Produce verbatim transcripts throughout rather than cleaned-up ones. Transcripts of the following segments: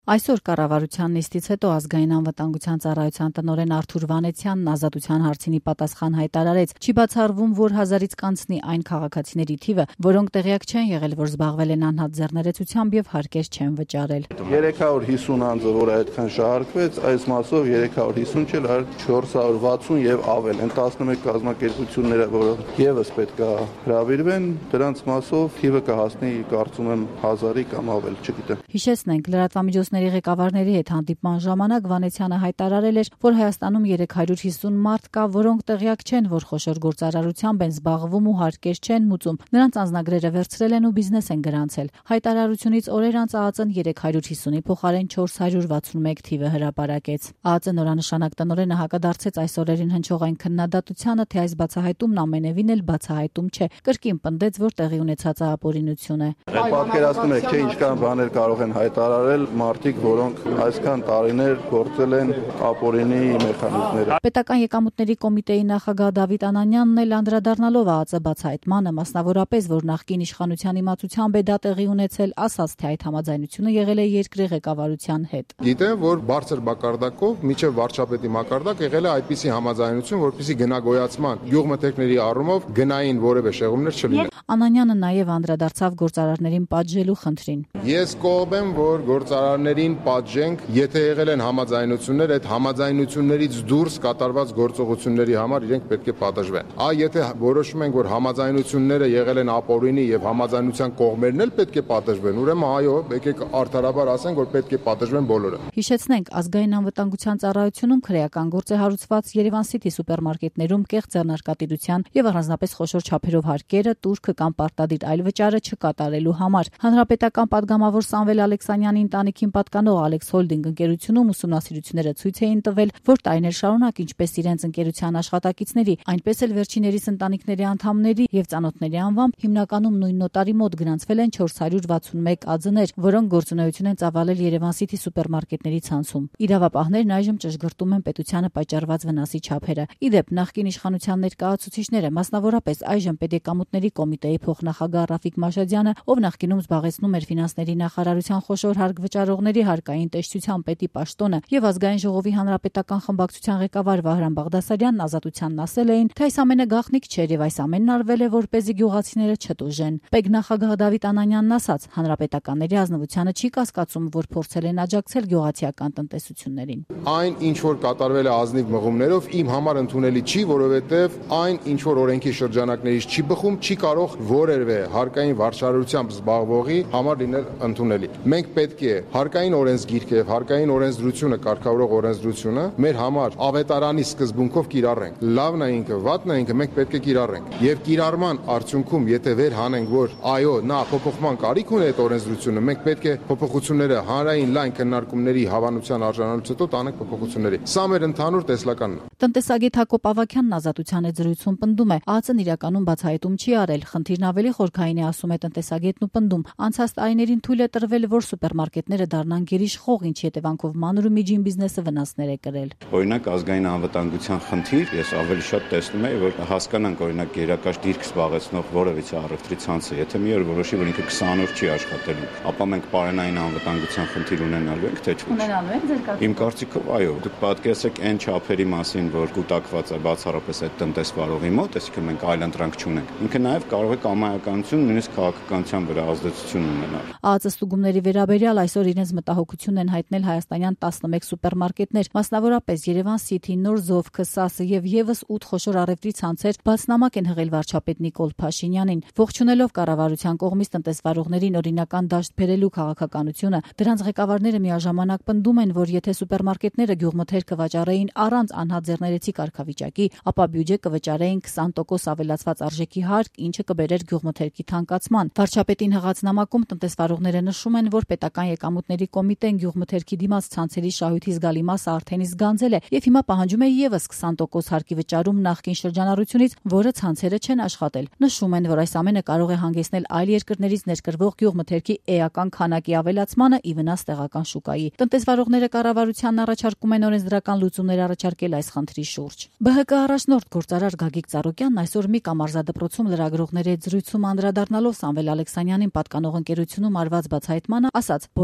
Այսօր կառավարության նիստից հետո ազգային անվտանգության ծառայության տնօրեն Արթուր Վանեցյանն ազատության հարցինի պատասխան հայտարարեց. չի բացառվում, որ հազարից կանցնի այն քաղաքացիների թիվը, որոնք տեղյակ չեն եղել, որ զբաղվել են անհատ ձեռներեցությամբ եւ հարկեր չեն վճարել. երեք հարյուր հիսուն անձը, որը այդքան շահարկվեց, այս մասով երեք հարյուր հիսուն չէ, այլ չորս հարյուր վաթսուն եւ ավել են տասնմեկ կազմակերպությունները, որոնք եւս պետք է հրավիրվեն, դրանց մասով թիվը կհասնի, կարծում եմ, հազարի կամ ավել, չգիտեմ։ Հիշեցնենք, լրատվամիջոցների ղեկավարների հետ հանդիպման ժամանակ Վանեցյանը հայտարարել էր, որ Հայաստանում երեք հարյուր հիսուն մարդ կա, որոնք տեղյակ չեն, որ խոշոր գործարարությամբ են զբաղվում ու հարկեր չեն մուծում։ Նրանց անձնագրերը վերցրել են ու բիզնես են գրանցել։ Հայտարարությունից օրեր անց ԱԱԾ-ն երեք հարյուր հիսունի փոխարեն չորս հարյուր վաթսունմեկ թիվը հրապարակեց։ ԱԱԾ նորանշանակ տնօրենը հակադարձեց այս օրերին հնչող այն քննադատությանը, թե այս բացահայտումն ամենևին էլ բացահայտում չէ։ Կրկին պնդեց, որ տեղի ունեցած ապօրինություն է։ Պատկերացնում եք, թե ինչքան բաներ կարող են հայտարարել մարդիկ, որոնք այսքան տարիներ գործել են ապօրինի մեխանիզմները։ Պետական եկամուտների կոմիտեի նախագահ Դավիթ Անանյանն էլ անդրադառնալով ԱԱԾ բացահայտմանը, մասնավորապես, որ նախկին իշխանության իմացությամբ է դա տեղի ունեցել, ասաց, թե այդ համաձայնությունը եղել է երկրի ղեկավարության հետ։ Գիտեմ, որ բարձր մակարդակով միջև վարչապետի մակարդակ եղել է այդպիսի համաձայնություն, որպեսզի գնագոյացման գյուղմթերքների առումով գնային որևէ շեղումներ չլինեն։ Անանյանը նաև անդրադարձավ գործարարներին պատժելու խնդրին։ Ես կողմ եմ, որ գործարարներին պատժենք, եթե եղել են համաձայնություններ, այդ համաձայնություններից դուրս կատարված գործողությունների համար իրենք պետք է պատժվեն։ Այ եթե որոշում ենք, որ համաձայնությունները եղել են ապօրինի եւ համաձայնության կողմերն էլ պետք է պատժվեն, ուրեմն այո, եկեք արդարաբար ասենք, որ պետք է պատժվեն բոլորը։ Հիշեցնենք, ազգային անվտանգության ծառայությունում քրեական գործ է հարուցված Երևան City սուպերմարկետներում կեղծ ձեռնարկատիրության եւ առանձնապես խոշոր չափերով հարկերը, տուրքը կամ պարտադիր այլ վճարը չկատարելու համար։ Հանրապետական падգամավոր Սամվել Ալեքսանյանի ընտանիքին պատկանող Alex Holding ընկերությունում ուսումնասիրությունները ցույց էին տվել, որ տարիներ շարունակ ինչպես իրենց ընկերության աշխատակիցների, այնպես էլ վերջիներիս ընտանիքների անդամների եւ ծանոթների անվամբ հիմնականում նույն նոտարի մոտ գրանցվել են չորս հարյուր վաթսունմեկ ԱՁ-ներ, որոնք գործունեություն են ծավալել Երևան City սուպերմարկետների ցանցում։ Իրավապահներն այժմ ճշգրտում են պետությանը պատճառված վնասի չափերը։ Իդեպ նախկին իշխանության ներկայացուցիչները, մասնավորապես այժմ Պետեկամուտների կոմիտեի փոխնախագահ Ռաֆիկ Մաշադյանը, ով նախկինում զբաղեցնում էր ֆինանսների նախարարության խոշոր հարկ վճարողների հարկային տեսչության պետի պաշտոնը եւ ազգային ժողովի հանրապետական խմբակցության ղեկավար Վահրամ Բաղդասարյանն ազատությանն ասել էին, թե այս ամենը գաղտնիք չէր եւ այս ամենն արվել է, որպեսզի գյուղացիները չտուժեն։ Պետնախագահ Դավիթ Անանյանն ասաց, հանրապետականների ազնվությունը չի կասկածում, որ փորձել են աջակցել գյուղացիական տնտեսություններին։ Այն, ինչ որ կատարվել է ազնիվ մղումներով, իմ համար ընդունելի չի, որովհետեւ այն, ինչ որ օրենքի շրջանակներից չի բխում, չի կարող որևէ հարկային վարչարարությամբ զբաղվողի համար լինել ընդունելի։ Մենք պետք է հարկային օրենսգիրքը եւ հարկային օրենսդրությունը կարգավորող օրենսդրությունը մեր համար ավետարանի սկզբունքով կիրառենք։ Լավն է ինքը, վատն է ինքը, մենք պետք է կիրառենք։ Եվ կիրառման արդյունքում, եթե վեր հանենք, որ այո, նա փոփոխման կարիք ունի այդ օրենսդրությունը, մենք պետք է փոփոխությունները հանրային լայն քննարկումների հավանության արժանանալուց հետո տանենք փոփոխությունների։ Սա մեր ընդհանուր տեսլականն է։ Տնտեսագետ Հակոբ Ավագյանն ազատության հետ զրույցում պնդում է, ԱԱԾ-ն իրականում բացահայտում չի արել, խնդիրն ավելի խորքային է, ասում է տնտեսագետն ու պնդում։ Անցած տարիներին թույլ է տրվել, որ սուպերմարկետները դառնան գերիշխող, ինչի հետևանքով մանր ու միջին բիզնեսը վնասներ է կրել։ Օրինակ ազգային անվտանգության խնդիր, ես ավելի շատ տեսնում եմ, որ հասկանանք օրինակ գերակաշ դիրք զբաղեցնող որևիցե առևտրի ցանցը, եթե մի օր որոշի, որ ինքը քսան օր չի աշխատելու, ապա մենք պարենային անվտանգության խնդիր ունենալու ենք, թե չէ։ Ունենալու ենք ձեր կարծիքով։ Իմ կարծիքով այո, դուք պատկերացրեք այն չափերի մասին, որ կուտակված է բացառապես այդ տնտեսվարողի մոտ, այսինքն մենք այլ ընտրանք չունենք։ Ինքը նաև կարող է կամայականություն, նույնիսկ քաղաքականության վրա ազդեցություն ունենալ։ ԱԱԾ ստուգումների վերաբերյալ այսօր իրենց մտահոգությունն են հայտնել հայաստանյան տասնմեկ սուպերմարկետներ, մասնավորապես Երևան City, Նոր Զովքը, Սասը եւ եւս ութ խոշոր առևտրի ցանցեր բացնամակ են հղել վարչապետ Նիկոլ Փաշինյանին։ Ողջունելով կառավարության կողմից տնտեսվարողներին օրինական դաշտ բերելու քաղաքականությունը, դրանց ղեկավարները միաժամանակ պնդում են, որ եթե սուպերմարկետները գյուղմթերքը վաճառեին առանց անհատ ձեռներեցի կարգավիճակի, ապա բյուջե կվճարեին քսան տոկոս ավելացված արժեքի հարկ, ինչը կբերեր գյուղմթերքի թանկացման։ Վարչապետին հղած նամակում տնտեսվարողները նշում են, որ պետական եկամուտների կոմիտեն գյուղմթերքի դիմաց ցանցերի շահույթի զգալի մասը արդեն իսկ գանձել է եւ հիմա պահանջում է եւս քսան տոկոս հարկի վճարում նախկին շրջանառությունից, որը ցանցերը չեն աշխատել։ Նշում են, որ այս ամենը կարող է հանգեցնել այլ երկրներից ներկրվող գյուղմթերքի էական քանակի ավելացմանը ի վնաս տեղական շուկայի։ Տնտեսվարողները կառավարությանն առաջարկում են օրենսդրական լուծումներ առաջարկել այս խնդրի շուրջ։ ԲՀԿ առաջնորդ գործարար Գագիկ Ծառուկյանն այսօր մի կամարզադպրոցում լրագրողների հետ զրույցում անդրադառնալով Սամվել Ալեքսանյանին պատկանող ընկերությունում արված բացահայտմանը ասաց. բոլորն էլ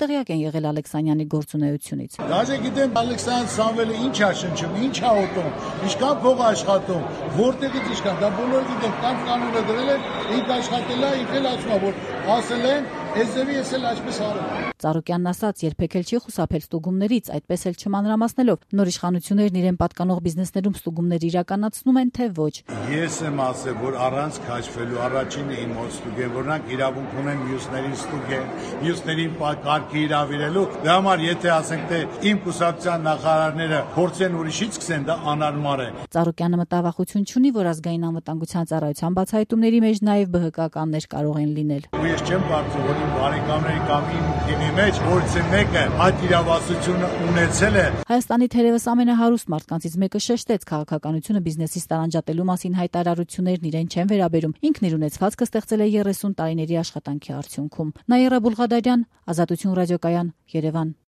անտեղյակ են եղել Ալեքսանյանի գործունեությունից։ Դաժե գիտեմ Ալեքսանդր Սամվելը ինչ է շնչում, ինչ է ուտում, ինչքան փող է աշխատում, որտեղից ինչքան, դա բոլորը գիտեմ, կան կանոնը դրել են, ինք աշխատել է, ինք էլ ասում է, որ ասել են, այս ձևի ես էլ այսպես արել։ Ծառուկյանն ասաց, երբեք էլ չի խուսափել ստուգումներից, այդպես էլ չմանրամասնելով, նոր իշխանություններն իրեն պատկանող բիզնեսներում ստուգումներ իրականացնում են, թե ոչ։ Ես եմ ասել, որ առանց քաշվելու առաջինը իմ մոտ ստուգեն, որոնք իրավունք ունեն մյուսներին ստուգեն, մյուսներին կարգի իրավիրելու։ Դրա համար եթե ասենք, թե իմ կուսակցության նախարարները փորձեն ուրիշից սկսեն, դա անարմար է։ Ծառուկյանը մտավախություն չունի, որ ազգային անվտանգության ծառայության բացահայտումների մեջ նաև Բ Հ Կ-կաններ կարող են լինել։ Ու ես չեմ կարծում, որ իմ բարեկամների կամ իմ թիմի մեջ որից մեկը այդ իրավասությունը ունեցել է։ Հայաստանի թերևս ամենահարուստ մարդկանցից մեկը շեշտեց, քաղաքականությունը բիզնեսից տարանջատելու մասին հայտարարություններն իրեն չեն վերաբերում։ Ինքն իր ունեցվածքը ստեղծել է երեսուն տարիների աշխատանքի արդյունքում։ Նաիրա Բուլղադարյան, Ազատություն ռադիոկայան, Երևան։